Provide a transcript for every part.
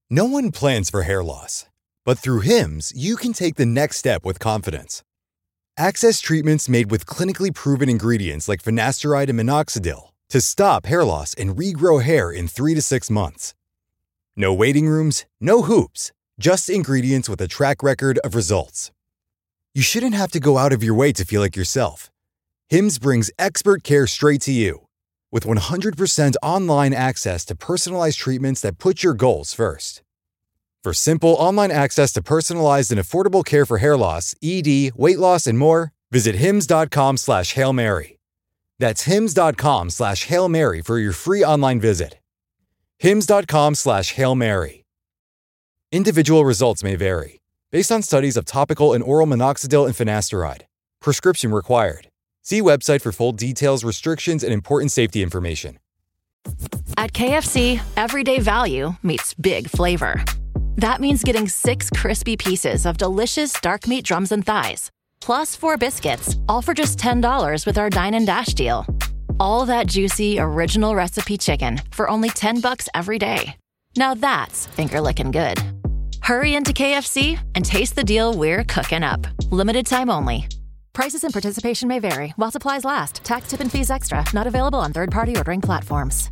No one plans for hair loss, but through Hims, you can take the next step with confidence. Access treatments made with clinically proven ingredients like finasteride and minoxidil to stop hair loss and regrow hair in 3 to 6 months. No waiting rooms, no hoops, just ingredients with a track record of results. You shouldn't have to go out of your way to feel like yourself. Hims brings expert care straight to you. With 100% online access to personalized treatments that put your goals first. For simple online access to personalized and affordable care for hair loss, ED, weight loss, and more, visit hims.com/Hail Mary. That's hims.com/Hail Mary for your free online visit. hims.com/Hail Mary. Individual results may vary, based on studies of topical and oral minoxidil and finasteride. Prescription required. See website for full details, restrictions, and important safety information. At KFC, everyday value meets big flavor. That means getting 6 crispy pieces of delicious dark meat drums and thighs, plus 4 biscuits, all for just $10 with our Dine and Dash deal. All that juicy, original recipe chicken for only $10 every day. Now that's finger-licking good. Hurry into KFC and taste the deal we're cooking up. Limited time only. Prices and participation may vary while supplies last. Tax, tip, and fees extra. Not available on third-party ordering platforms.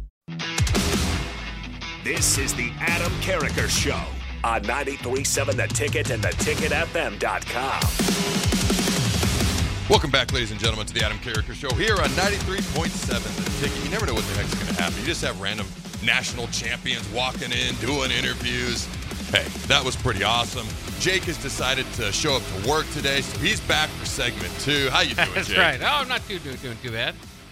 This is the Adam Carriker Show on 93.7 The Ticket and theticketfm.com. Welcome back, ladies and gentlemen, to the Adam Carriker Show here on 93.7 The Ticket. You never know what the heck's going to happen. You just have random national champions walking in, doing interviews. Hey, that was pretty awesome. Jake has decided to show up to work today, so he's back for segment 2. How you doing, That's Jake? right. Oh, I'm not doing too bad.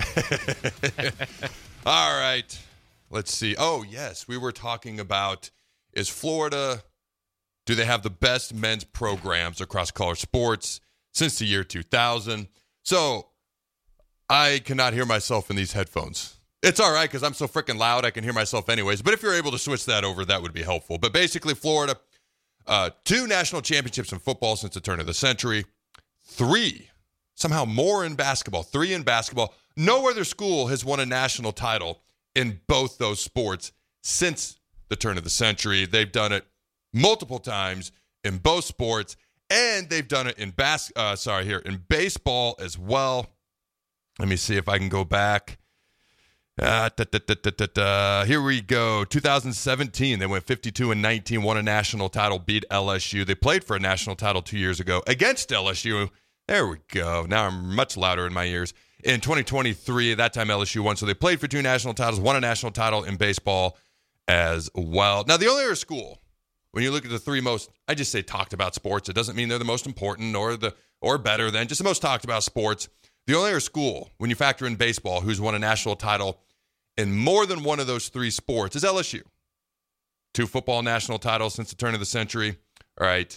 All right. Let's see. Oh, yes. We were talking about, is Florida, do they have the best men's programs across college sports since the year 2000? So I cannot hear myself in these headphones. It's all right because I'm so freaking loud I can hear myself anyways. But if you're able to switch that over, that would be helpful. But basically, Florida, 2 national championships in football since the turn of the century. 3, somehow more in basketball. 3 in basketball. No other school has won a national title in both those sports since the turn of the century. They've done it multiple times in both sports, and they've done it in baseball as well. Let me see if I can go back. Here we go. 2017, they went 52-19, won a national title, beat LSU. They played for a national title 2 years ago against LSU. There we go. Now I'm much louder in my ears. In 2023, at that time LSU won. So they played for 2 national titles, won a national title in baseball as well. Now, the only other school, when you look at the 3 most, I just say talked about sports. It doesn't mean they're the most important or better than, just the most talked about sports. The only other school, when you factor in baseball, who's won a national title in more than one of those 3 sports is LSU. 2 football national titles since the turn of the century. All right.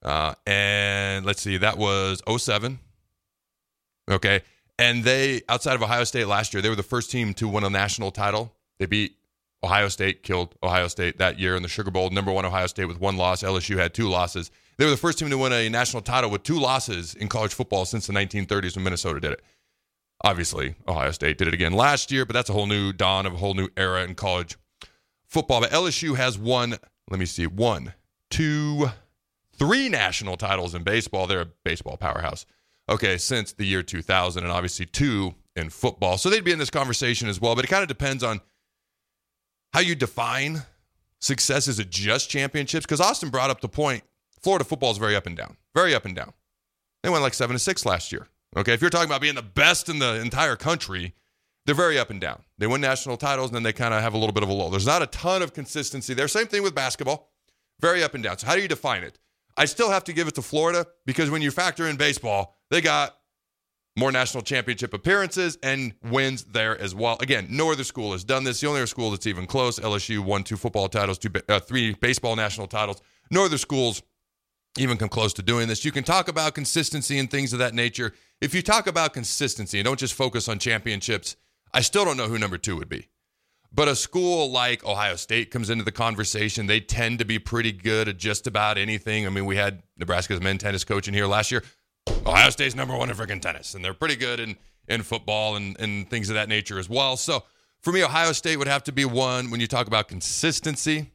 And let's see, that was 2007. Okay. And they, outside of Ohio State last year, they were the first team to win a national title. They beat Ohio State, killed Ohio State that year in the Sugar Bowl. Number 1 Ohio State with 1 loss. LSU had 2 losses. They were the first team to win a national title with 2 losses in college football since the 1930s when Minnesota did it. Obviously, Ohio State did it again last year, but that's a whole new dawn of a whole new era in college football. But LSU has won, 1, 2, 3 national titles in baseball. They're a baseball powerhouse. Okay, since the year 2000, and obviously 2 in football. So they'd be in this conversation as well, but it kind of depends on how you define success. Is it just championships? Because Austin brought up the point, Florida football is very up and down. Very up and down. They went like 7-6 last year. Okay, if you're talking about being the best in the entire country, they're very up and down. They win national titles, and then they kind of have a little bit of a lull. There's not a ton of consistency there. Same thing with basketball. Very up and down. So how do you define it? I still have to give it to Florida because when you factor in baseball, they got more national championship appearances and wins there as well. Again, no other school has done this. The only other school that's even close, LSU won 2 football titles, 3 baseball national titles. No other schools even come close to doing this. You can talk about consistency and things of that nature. If you talk about consistency and don't just focus on championships, I still don't know who number 2 would be. But a school like Ohio State comes into the conversation. They tend to be pretty good at just about anything. I mean, we had Nebraska's men's tennis coach in here last year. Ohio State's number 1 in freaking tennis, and they're pretty good in football and things of that nature as well. So for me, Ohio State would have to be 1 when you talk about consistency.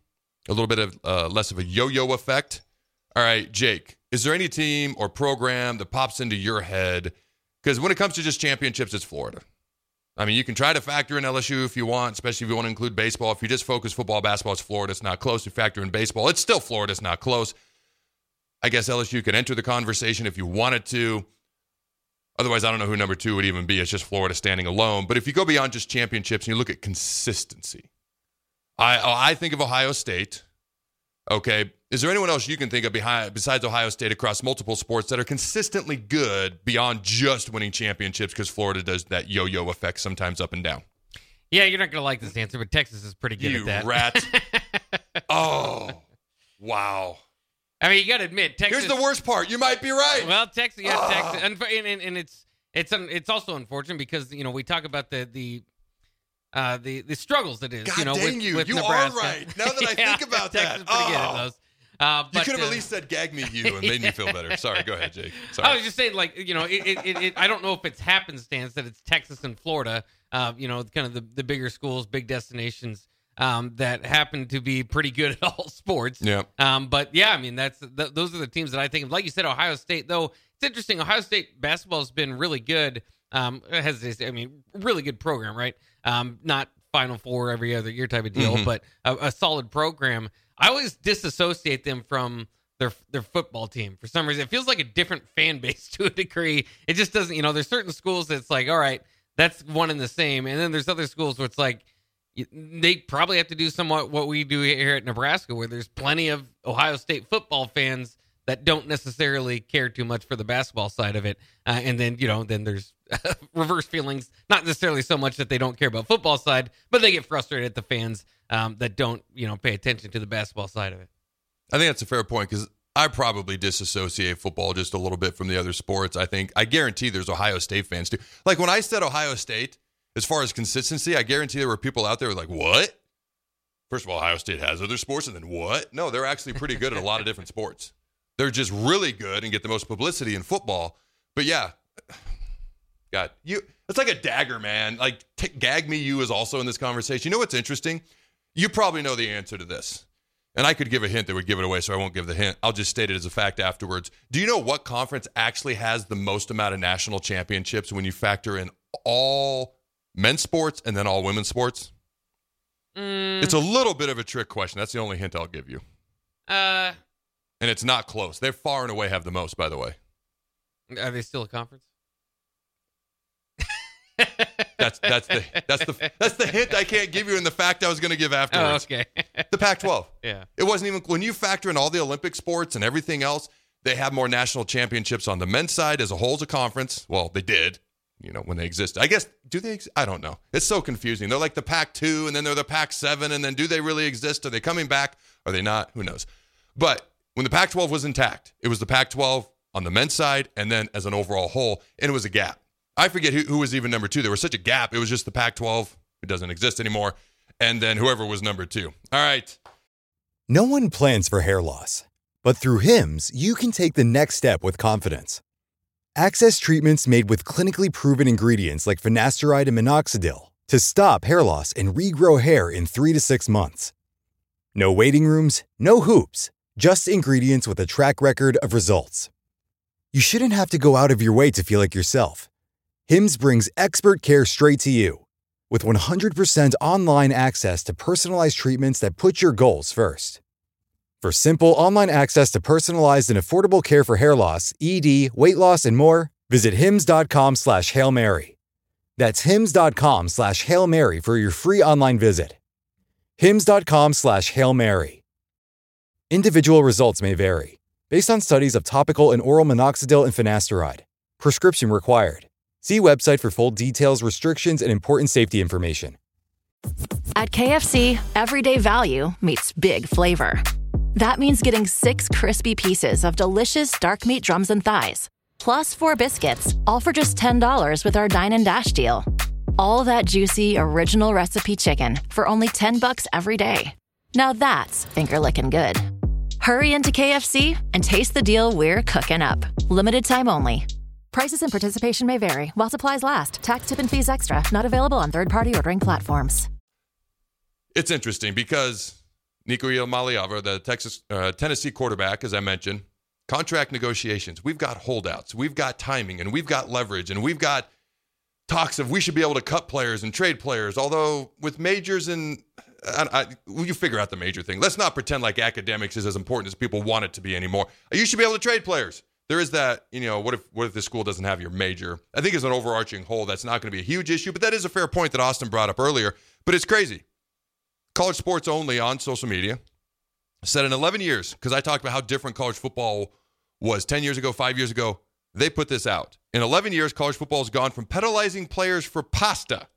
a little bit of less of a yo-yo effect. All right, Jake, is there any team or program that pops into your head? Because when it comes to just championships, it's Florida. I mean, you can try to factor in LSU if you want, especially if you want to include baseball. If you just focus football, basketball, it's Florida. It's not close. You factor in baseball, it's still Florida. It's not close. I guess LSU could enter the conversation if you wanted to. Otherwise, I don't know who number 2 would even be. It's just Florida standing alone. But if you go beyond just championships and you look at consistency, I think of Ohio State. Okay, is there anyone else you can think of besides Ohio State across multiple sports that are consistently good beyond just winning championships? Because Florida does that yo-yo effect sometimes up and down. Yeah, you're not going to like this answer, but Texas is pretty good at that. You rat. Oh, wow. I mean, you got to admit, Texas. Here's the worst part. You might be right. Well, Texas, Texas, and it's also unfortunate because we talk about the struggles it is. God dang you! With you Nebraska. Are right. Now that I think about Texas that, pretty good at those. You could have at least said "gag me, you" and made me feel better. Sorry, go ahead, Jake. Sorry. I was just saying, I don't know if it's happenstance that it's Texas and Florida. Kind of the bigger schools, big destinations. That happen to be pretty good at all sports. Yeah. But yeah, I mean, those are the teams that I think of. Like you said, Ohio State, though, it's interesting. Ohio State basketball has been really good. Really good program, right? Not Final Four every other year type of deal, but a solid program. I always disassociate them from their football team for some reason. It feels like a different fan base to a degree. It just doesn't, there's certain schools that's like, all right, that's one and the same. And then there's other schools where it's like, they probably have to do somewhat what we do here at Nebraska, where there's plenty of Ohio State football fans that don't necessarily care too much for the basketball side of it. And then, then there's reverse feelings, not necessarily so much that they don't care about football side, but they get frustrated at the fans that don't, pay attention to the basketball side of it. I think that's a fair point because I probably disassociate football just a little bit from the other sports. I guarantee there's Ohio State fans too. Like when I said Ohio State, as far as consistency, I guarantee there were people out there who were like, what? First of all, Ohio State has other sports, and then what? No, they're actually pretty good at a lot of different sports. They're just really good and get the most publicity in football. But yeah, God, it's like a dagger, man. Like, gag me, you is also in this conversation. You know what's interesting? You probably know the answer to this. And I could give a hint that would give it away, so I won't give the hint. I'll just state it as a fact afterwards. Do you know what conference actually has the most amount of national championships when you factor in all men's sports and then all women's sports? It's a little bit of a trick question. That's the only hint I'll give you. And it's not close. They far and away have the most, by the way. Are they still a conference? That's the hint I can't give you in the fact I was going to give afterwards. Oh, okay. The Pac-12. Yeah. It wasn't even, when you factor in all the Olympic sports and everything else, they have more national championships on the men's side as a whole as a conference. Well, they did. When they exist. I guess, do they I don't know. It's so confusing. They're like the Pac-2, and then they're the Pac-7, and then do they really exist? Are they coming back? Are they not? Who knows? But when the Pac-12 was intact, it was the Pac-12 on the men's side, and then as an overall whole, and it was a gap. I forget who was even number 2. There was such a gap. It was just the Pac-12. It doesn't exist anymore. And then whoever was number 2. All right. No one plans for hair loss, but through Hims, you can take the next step with confidence. Access treatments made with clinically proven ingredients like finasteride and minoxidil to stop hair loss and regrow hair in 3 to 6 months. No waiting rooms, no hoops, just ingredients with a track record of results. You shouldn't have to go out of your way to feel like yourself. Hims brings expert care straight to you. With 100% online access to personalized treatments that put your goals first. For simple online access to personalized and affordable care for hair loss, ED, weight loss, and more, visit hims.com/Hail Mary. That's hims.com/Hail Mary for your free online visit. hims.com/Hail Mary. Individual results may vary, based on studies of topical and oral minoxidil and finasteride. Prescription required. See website for full details, restrictions, and important safety information. At KFC, everyday value meets big flavor. That means getting 6 crispy pieces of delicious dark meat drums and thighs, plus 4 biscuits, all for just $10 with our Dine and Dash deal. All that juicy, original recipe chicken for only $10 every day. Now that's finger-licking good. Hurry into KFC and taste the deal we're cooking up. Limited time only. Prices and participation may vary while supplies last. Tax, tip, and fees extra. Not available on third-party ordering platforms. It's interesting because Nico Iamaleava, the Tennessee quarterback, as I mentioned, contract negotiations. We've got holdouts. We've got timing, and we've got leverage, and we've got talks of we should be able to cut players and trade players. Although with majors and you figure out the major thing. Let's not pretend like academics is as important as people want it to be anymore. You should be able to trade players. There is that, what if the school doesn't have your major? I think as an overarching whole, that's not going to be a huge issue, but that is a fair point that Austin brought up earlier. But it's crazy. College Sports Only on social media said in 11 years, because I talked about how different college football was 10 years ago, 5 years ago, they put this out. In 11 years, college football has gone from penalizing players for pasta.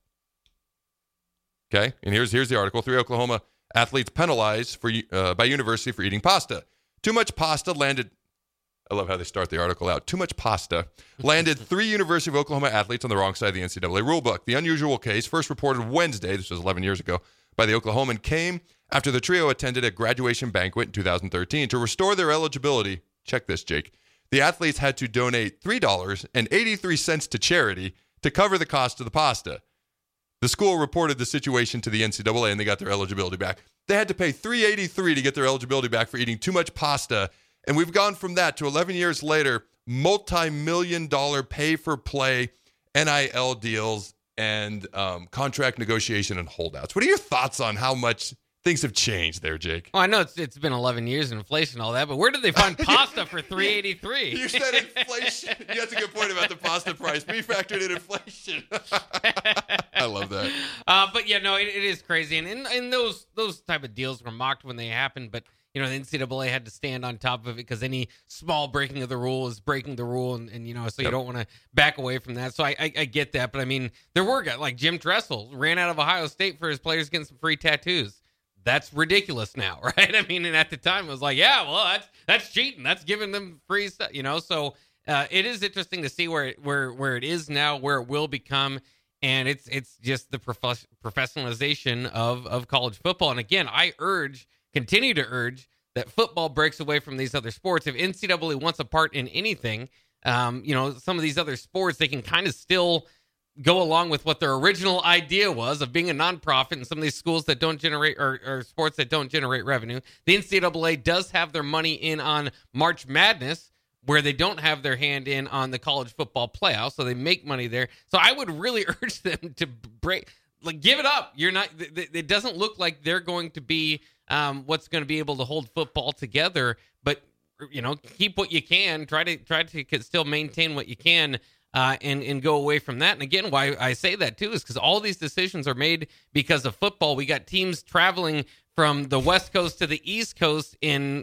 Okay, and here's the article. 3 Oklahoma athletes penalized by university for eating pasta. Too much pasta landed... I love how they start the article out. Too much pasta landed 3 University of Oklahoma athletes on the wrong side of the NCAA rulebook. The unusual case, first reported Wednesday, this was 11 years ago, by the Oklahoman, came after the trio attended a graduation banquet in 2013. To restore their eligibility, check this, Jake, the athletes had to donate $3.83 to charity to cover the cost of the pasta. The school reported the situation to the NCAA, and they got their eligibility back. They had to pay $3.83 to get their eligibility back for eating too much pasta. And we've gone from that to 11 years later, multi-million-dollar pay-for-play NIL deals and contract negotiation and holdouts. What are your thoughts on how much things have changed there, Jake? Well, I know it's been 11 years and inflation and all that, but where did they find pasta for $3.83? You said inflation. Yeah, that's a good point about the pasta price. We factored in inflation. I love that. But yeah, no, it is crazy. And those type of deals were mocked when they happened, but the NCAA had to stand on top of it because any small breaking of the rule is breaking the rule, and so you don't want to back away from that. So I get that, but I mean, there were guys like Jim Tressel ran out of Ohio State for his players getting some free tattoos. That's ridiculous now, right? I mean, and at the time it was like, yeah, well, that's cheating. That's giving them free stuff, So it is interesting to see where it is now, where it will become, and it's just the professionalization of college football. And again, I continue to urge that football breaks away from these other sports. If NCAA wants a part in anything, some of these other sports, they can kind of still go along with what their original idea was of being a nonprofit, and some of these schools that don't generate or sports that don't generate revenue. The NCAA does have their money in on March Madness, where they don't have their hand in on the college football playoffs, so they make money there. So I would really urge them to give it up. It doesn't look like they're going to be what's going to be able to hold football together, but keep what you can, try to still maintain what you can, and go away from that. And again, why I say that too is because all these decisions are made because of football. We got teams traveling from the West Coast to the East Coast in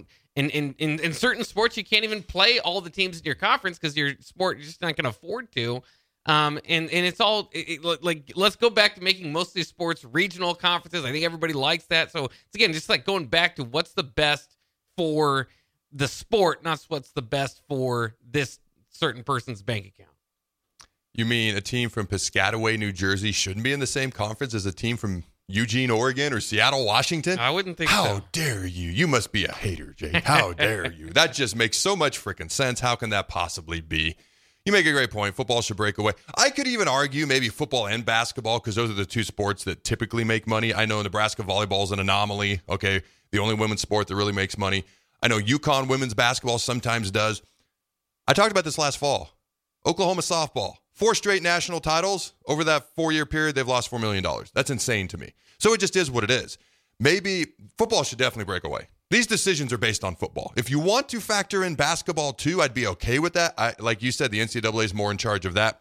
certain sports. You can't even play all the teams in your conference because your sport, you're just not going to afford to. And it's all like, let's go back to making most of these sports regional conferences. I think everybody likes that. So it's again, just like going back to what's the best for the sport, not what's the best for this certain person's bank account. You mean a team from Piscataway, New Jersey shouldn't be in the same conference as a team from Eugene, Oregon, or Seattle, Washington? I wouldn't think so. How dare you? You must be a hater, Jake. How dare you? That just makes so much freaking sense. How can that possibly be? You make a great point. Football should break away. I could even argue maybe football and basketball, because those are the two sports that typically make money. I know Nebraska volleyball is an anomaly. Okay, the only women's sport that really makes money. I know UConn women's basketball sometimes does. I talked about this last fall. Oklahoma softball, 4 straight national titles. Over that 4-year period, they've lost $4 million. That's insane to me. So it just is what it is. Maybe football should definitely break away. These decisions are based on football. If you want to factor in basketball too, I'd be okay with that. Like you said, the NCAA is more in charge of that.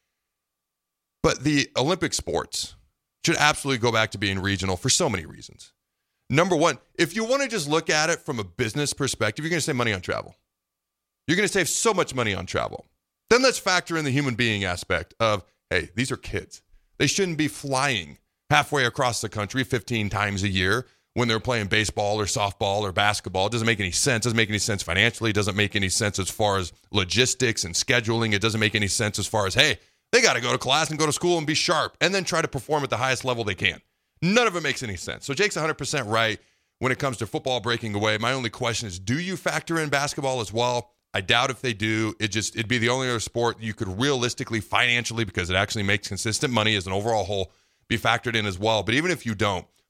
But the Olympic sports should absolutely go back to being regional for so many reasons. Number one, if you want to just look at it from a business perspective, you're going to save money on travel. You're going to save so much money on travel. Then let's factor in the human being aspect of, hey, these are kids. They shouldn't be flying halfway across the country 15 times a year when they're playing baseball or softball or basketball. It doesn't make any sense. It doesn't make any sense financially. It doesn't make any sense as far as logistics and scheduling. It doesn't make any sense as far as, hey, they got to go to class and go to school and be sharp and then try to perform at the highest level they can. None of it makes any sense. So Jake's 100% right when it comes to football breaking away. My only question is, do you factor in basketball as well? I doubt if they do. It'd be the only other sport you could realistically, financially, because it actually makes consistent money as an overall whole, be factored in as well. But even if you don't,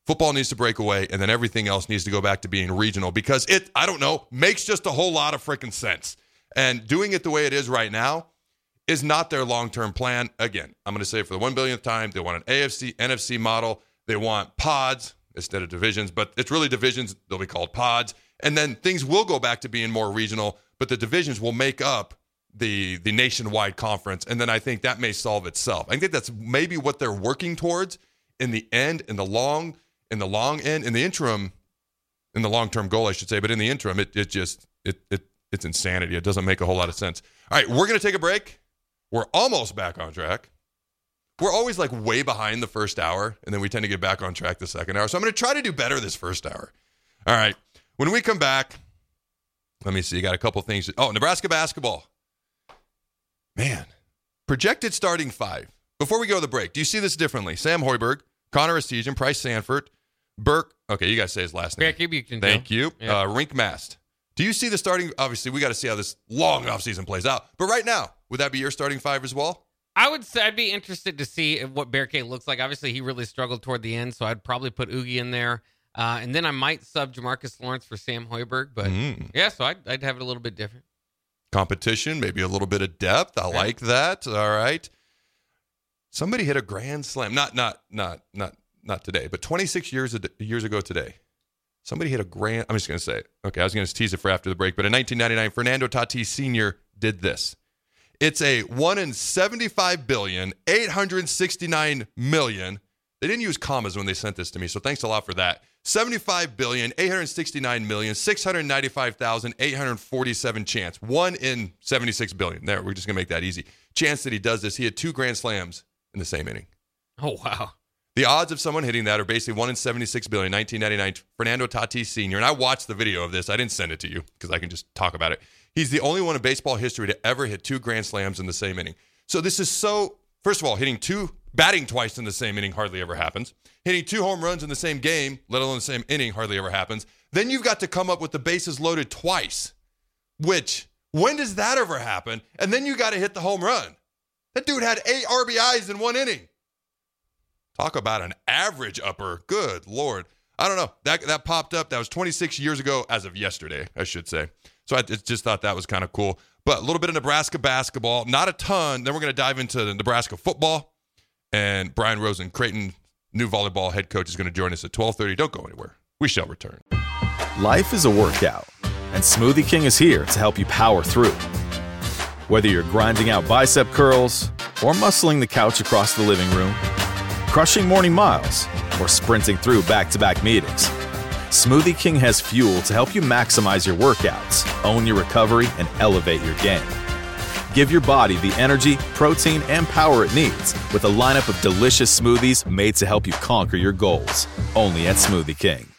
Football needs to break away, and then everything else needs to go back to being regional because it, I don't know, makes just a whole lot of freaking sense. And doing it the way it is right now is not their long-term plan. Again, I'm going to say it for the 1 billionth time, they want an AFC, NFC model. They want pods instead of divisions, but it's really divisions. They'll be called pods. And then things will go back to being more regional, but the divisions will make up the nationwide conference. And then I think that may solve itself. I think that's maybe what they're working towards in the end, in the long end, in the interim, in the long-term goal, I should say. But in the interim, it's insanity. It doesn't make a whole lot of sense. All right, we're going to take a break. We're almost back on track. We're always like way behind the first hour, and then we tend to get back on track the second hour. So I'm going to try to do better this first hour. All right. When we come back, let me see. Got a couple things. Oh, Nebraska basketball. Man, projected starting five. Before we go to the break, do you see this differently? Sam Hoiberg, Connor Essegian, Price Sanford, Burke. Okay, you guys say his last name. Thank you. Yeah. Rink Mast. Do you see the starting? Obviously, we got to see how this long offseason plays out. But right now, would that be your starting five as well? I would say I'd be interested to see what Bear K looks like. Obviously, he really struggled toward the end, so I'd probably put Oogie in there. And then I might sub Jamarcus Lawrence for Sam Hoiberg. But, yeah, so I'd have it a little bit different. Competition, maybe a little bit of depth. I like that. All right. Somebody hit a grand slam. Not today, but 26 years ago today. Somebody hit a grand. I'm just going to say it. Okay, I was going to tease it for after the break. But in 1999, Fernando Tatis Sr. did this. It's a 1 in 75,869,000,000. They didn't use commas when they sent this to me, so thanks a lot for that. 75,869,695,847 chance. 1 in 76 billion. There, we're just going to make that easy. Chance that he does this. He had 2 grand slams in the same inning. Oh, wow. The odds of someone hitting that are basically 1 in 76 billion. 1999, Fernando Tatis Sr. And I watched the video of this. I didn't send it to you because I can just talk about it. He's the only one in baseball history to ever hit 2 grand slams in the same inning. So this is so, first of all, batting twice in the same inning hardly ever happens. Hitting 2 home runs in the same game, let alone the same inning, hardly ever happens. Then you've got to come up with the bases loaded twice, which, when does that ever happen? And then you got to hit the home run. That dude had 8 RBIs in 1 inning. Talk about an average upper. Good Lord. I don't know. That popped up. That was 26 years ago as of yesterday, I should say. So I just thought that was kind of cool. But a little bit of Nebraska basketball. Not a ton. Then we're going to dive into the Nebraska football. And Brian Rosen, Creighton new volleyball head coach, is going to join us at 12:30. Don't go anywhere. We shall return. Life is a workout, and Smoothie King is here to help you power through. Whether you're grinding out bicep curls or muscling the couch across the living room, crushing morning miles, or sprinting through back-to-back meetings, Smoothie King has fuel to help you maximize your workouts, own your recovery, and elevate your game. Give your body the energy, protein, and power it needs with a lineup of delicious smoothies made to help you conquer your goals. Only at Smoothie King.